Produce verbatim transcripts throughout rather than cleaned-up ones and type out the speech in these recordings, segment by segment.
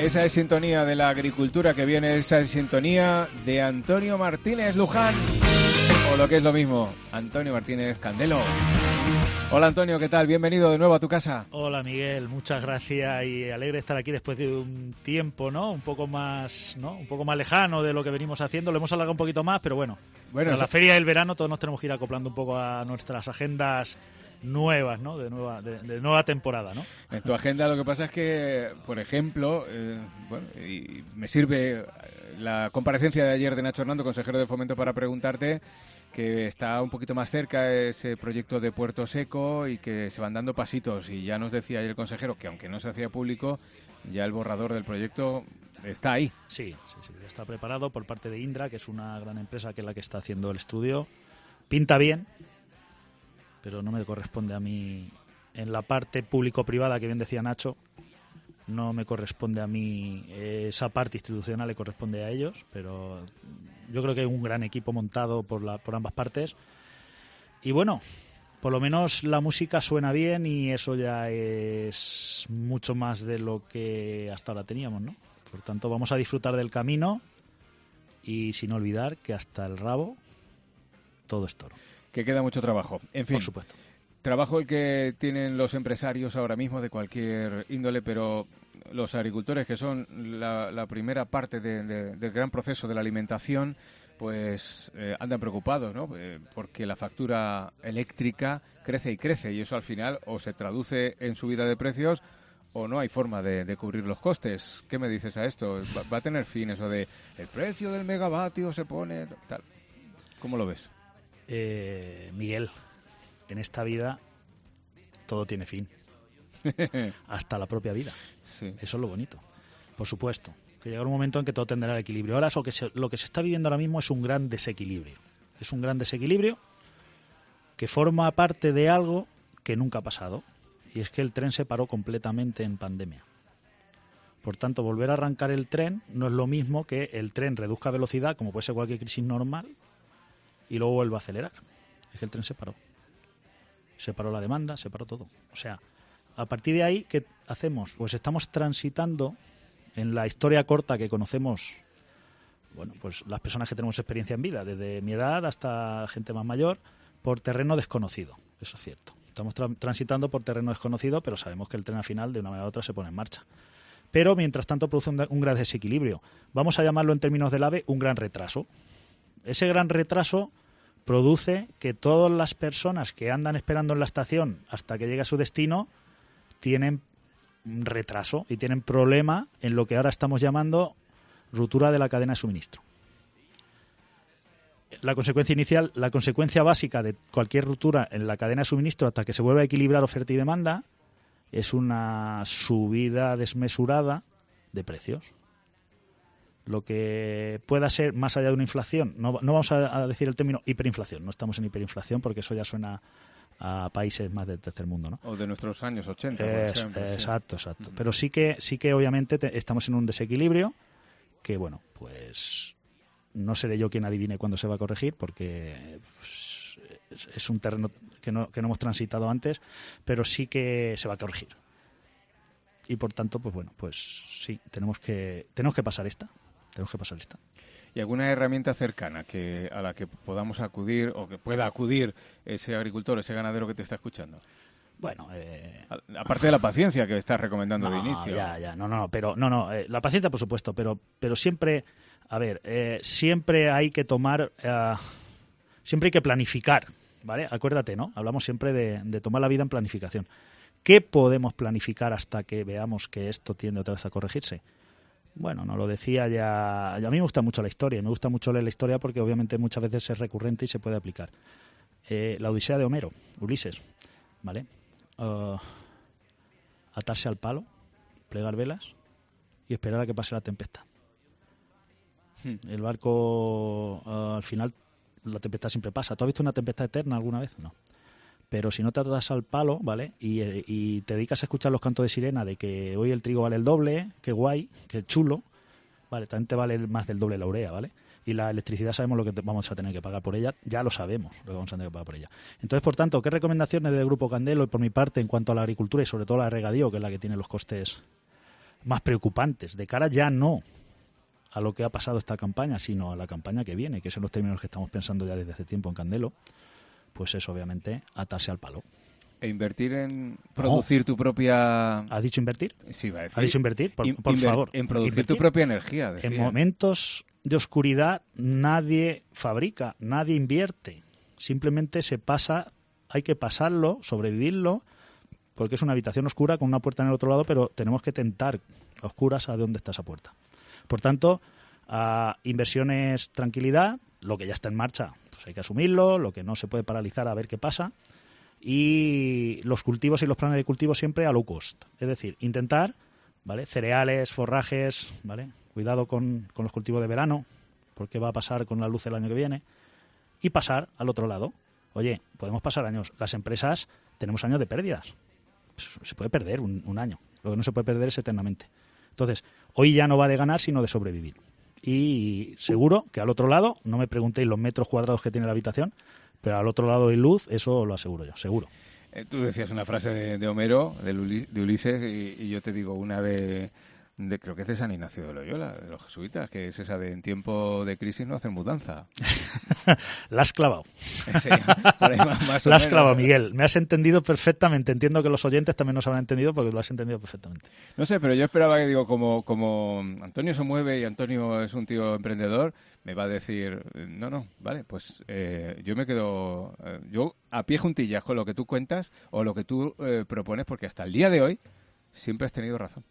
Esa es sintonía de la agricultura que viene, esa es sintonía de Antonio Martínez Luján, o lo que es lo mismo, Antonio Martínez Candelo. Hola Antonio, ¿qué tal? Bienvenido de nuevo a tu casa. Hola Miguel, muchas gracias y alegre estar aquí después de un tiempo, ¿no? Un poco más, ¿no? Un poco más lejano de lo que venimos haciendo. Lo hemos alargado un poquito más, pero bueno. Bueno, a la feria del verano todos nos tenemos que ir acoplando un poco a nuestras agendas nuevas, ¿no? De nueva, de, de nueva temporada, ¿no? En tu agenda lo que pasa es que, por ejemplo, eh, bueno, y me sirve la comparecencia de ayer de Nacho Hernando, consejero de Fomento, para preguntarte que está un poquito más cerca ese proyecto de Puerto Seco y que se van dando pasitos. Y ya nos decía ayer el consejero que, aunque no se hacía público, ya el borrador del proyecto está ahí. Sí, sí, sí, está preparado por parte de Indra, que es una gran empresa que es la que está haciendo el estudio. Pinta bien, pero no me corresponde a mí. En la parte público-privada, que bien decía Nacho, no me corresponde a mí, esa parte institucional le corresponde a ellos, pero yo creo que hay un gran equipo montado por, la, por ambas partes. Y bueno, por lo menos la música suena bien y eso ya es mucho más de lo que hasta ahora teníamos, ¿no? Por tanto, vamos a disfrutar del camino y sin olvidar que hasta el rabo todo es toro. Que queda mucho trabajo. En fin, por supuesto. Trabajo el que tienen los empresarios ahora mismo de cualquier índole, pero los agricultores, que son la, la primera parte de, de, del gran proceso de la alimentación, pues eh, andan preocupados, ¿no? Eh, porque la factura eléctrica crece y crece, y eso al final o se traduce en subida de precios o no hay forma de, de cubrir los costes. ¿Qué me dices a esto? ¿Va, va a tener fin eso de el precio del megavatio se pone tal? ¿Cómo lo ves? Eh, Miguel, en esta vida todo tiene fin. Hasta la propia vida. Sí. Eso es lo bonito. Por supuesto, que llegará un momento en que todo tendrá equilibrio. Ahora lo que, se, lo que se está viviendo ahora mismo es un gran desequilibrio. Es un gran desequilibrio que forma parte de algo que nunca ha pasado. Y es que el tren se paró completamente en pandemia. Por tanto, volver a arrancar el tren no es lo mismo que el tren reduzca velocidad, como puede ser cualquier crisis normal, y luego vuelva a acelerar. Es que el tren se paró. Se paró la demanda, se paró todo. O sea, a partir de ahí, ¿qué hacemos? Pues estamos transitando en la historia corta que conocemos, bueno, pues las personas que tenemos experiencia en vida, desde mi edad hasta gente más mayor, por terreno desconocido. Eso es cierto. Estamos tra- transitando por terreno desconocido, pero sabemos que el tren al final, de una manera u otra, se pone en marcha. Pero, mientras tanto, produce un, un gran desequilibrio. Vamos a llamarlo en términos del AVE un gran retraso. Ese gran retraso produce que todas las personas que andan esperando en la estación hasta que llegue a su destino tienen un retraso y tienen problema en lo que ahora estamos llamando ruptura de la cadena de suministro. La consecuencia inicial, la consecuencia básica de cualquier ruptura en la cadena de suministro hasta que se vuelva a equilibrar oferta y demanda es una subida desmesurada de precios. Lo que pueda ser más allá de una inflación, no, no vamos a, a decir el término hiperinflación, no estamos en hiperinflación porque eso ya suena a países más del tercer mundo, ¿no? O de nuestros años ochenta, por es, ejemplo. Exacto, sí. exacto. Pero sí que sí que obviamente te, estamos en un desequilibrio que, bueno, pues no seré yo quien adivine cuándo se va a corregir porque pues, es, es un terreno que no, que no hemos transitado antes, pero sí que se va a corregir. Y por tanto, pues bueno, pues sí, tenemos que tenemos que pasar esta. Tenemos que pasar esta. ¿Y alguna herramienta cercana que a la que podamos acudir o que pueda acudir ese agricultor, ese ganadero que te está escuchando? Bueno, eh... aparte de la paciencia que estás recomendando no, de inicio. Ya, ya, no, no, pero no, no, eh, la paciencia por supuesto, pero, pero siempre, a ver, eh, siempre hay que tomar, eh, siempre hay que planificar, ¿vale? Acuérdate, ¿no? Hablamos siempre de, de tomar la vida en planificación. ¿Qué podemos planificar hasta que veamos que esto tiende otra vez a corregirse? Bueno, nos lo decía ya... A mí me gusta mucho la historia, me gusta mucho leer la historia porque obviamente muchas veces es recurrente y se puede aplicar. Eh, la Odisea de Homero, Ulises, ¿vale? Uh, atarse al palo, plegar velas y esperar a que pase la tempestad. Hmm. El barco, uh, al final, la tempestad siempre pasa. ¿Tú has visto una tempestad eterna alguna vez? No. Pero si no te atas al palo, ¿vale? Y, y te dedicas a escuchar los cantos de sirena de que hoy el trigo vale el doble, qué guay, qué chulo, ¿vale? También te vale más del doble la urea, ¿vale? Y la electricidad sabemos lo que vamos a tener que pagar por ella, ya lo sabemos lo que vamos a tener que pagar por ella. Entonces, por tanto, ¿qué recomendaciones del Grupo Candelo y por mi parte en cuanto a la agricultura y sobre todo la regadío, que es la que tiene los costes más preocupantes, de cara ya no a lo que ha pasado esta campaña, sino a la campaña que viene, que son los términos que estamos pensando ya desde hace tiempo en Candelo, pues es obviamente atarse al palo. E invertir en producir no. tu propia... ¿Has dicho invertir? Sí, va a decir. ¿Has dicho invertir? Por, In, por inver, favor. En producir invertir. tu propia energía, decía. En momentos de oscuridad nadie fabrica, nadie invierte. Simplemente se pasa, hay que pasarlo, sobrevivirlo, porque es una habitación oscura con una puerta en el otro lado, pero tenemos que tentar a oscuras a dónde está esa puerta. Por tanto, a inversiones, tranquilidad, lo que ya está en marcha, pues hay que asumirlo, lo que no se puede paralizar a ver qué pasa, y los cultivos y los planes de cultivo siempre a low cost, es decir, intentar, ¿vale? Cereales, forrajes, ¿vale? Cuidado con, con los cultivos de verano, porque va a pasar con la luz el año que viene, y pasar al otro lado. Oye, podemos pasar años, las empresas tenemos años de pérdidas, se puede perder un, un año, lo que no se puede perder es eternamente. Entonces, hoy ya no va de ganar, sino de sobrevivir. Y seguro que al otro lado, no me preguntéis los metros cuadrados que tiene la habitación, pero al otro lado hay luz, eso lo aseguro yo, seguro. Eh, tú decías una frase de, de Homero, de, Uli, de Ulises, y, y yo te digo una de, de, creo que es de San Ignacio de Loyola, de los jesuitas, que es esa de en tiempo de crisis no hacen mudanza. La has clavado. Sí, por ahí más, más La has clavado, Miguel. Me has entendido perfectamente. Entiendo que los oyentes también nos habrán entendido porque lo has entendido perfectamente. No sé, pero yo esperaba que, digo, como, como Antonio se mueve y Antonio es un tío emprendedor, me va a decir, no, no, vale, pues eh, yo me quedo, eh, yo a pie juntillas con lo que tú cuentas o lo que tú eh, propones, porque hasta el día de hoy siempre has tenido razón.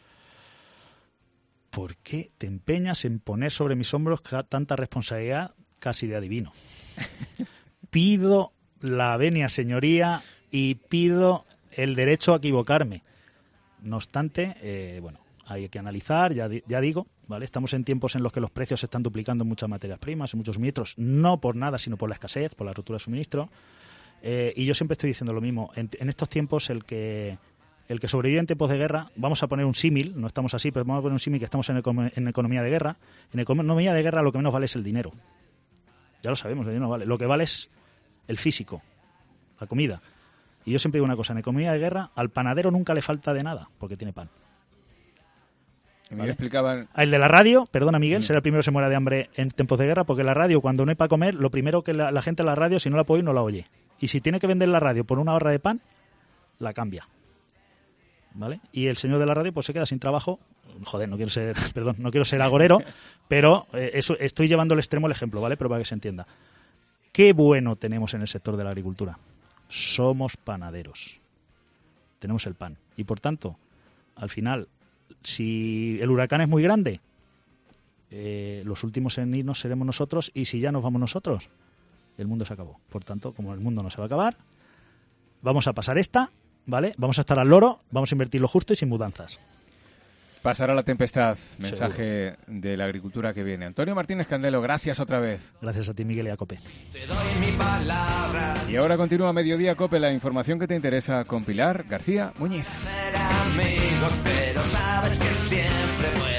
¿Por qué te empeñas en poner sobre mis hombros tanta responsabilidad casi de adivino? Pido la venia señoría y pido el derecho a equivocarme. No obstante, eh, bueno, hay que analizar, ya, ya digo, ¿vale? Estamos en tiempos en los que los precios se están duplicando en muchas materias primas, en muchos suministros, no por nada, sino por la escasez, por la ruptura de suministro. Eh, y yo siempre estoy diciendo lo mismo. En, en estos tiempos, el que... El que sobrevive en tiempos de guerra, vamos a poner un símil, no estamos así, pero vamos a poner un símil que estamos en, econ- en economía de guerra. En economía de guerra lo que menos vale es el dinero. Ya lo sabemos, el dinero no vale. Lo que vale es el físico, la comida. Y yo siempre digo una cosa, en economía de guerra al panadero nunca le falta de nada, porque tiene pan. ¿Vale? Me explicaban... El de la radio, perdona Miguel, mm. será el primero que se muera de hambre en tiempos de guerra, porque la radio, cuando no hay para comer, lo primero que la, la gente en la radio, si no la puede oír, no la oye. Y si tiene que vender la radio por una barra de pan, la cambia. ¿Vale? Y el señor de la radio pues se queda sin trabajo. Joder, no quiero ser, perdón, no quiero ser agorero, pero eh, eso estoy llevando al extremo el ejemplo, ¿vale? Pero para que se entienda. Qué bueno tenemos en el sector de la agricultura. Somos panaderos. Tenemos el pan. Y por tanto, al final, si el huracán es muy grande, eh, los últimos en irnos seremos nosotros, y si ya nos vamos nosotros, el mundo se acabó. Por tanto, como el mundo no se va a acabar, vamos a pasar esta, ¿vale? Vamos a estar al loro, vamos a invertir lo justo y sin mudanzas. Pasará la tempestad, mensaje Seguro. De la agricultura que viene. Antonio Martínez Candelo, gracias otra vez. Gracias a ti, Miguel, y a COPE. Te doy mi palabra. Y ahora continúa Mediodía COPE, la información que te interesa con Pilar García Muñiz. Amigos, pero sabes que siempre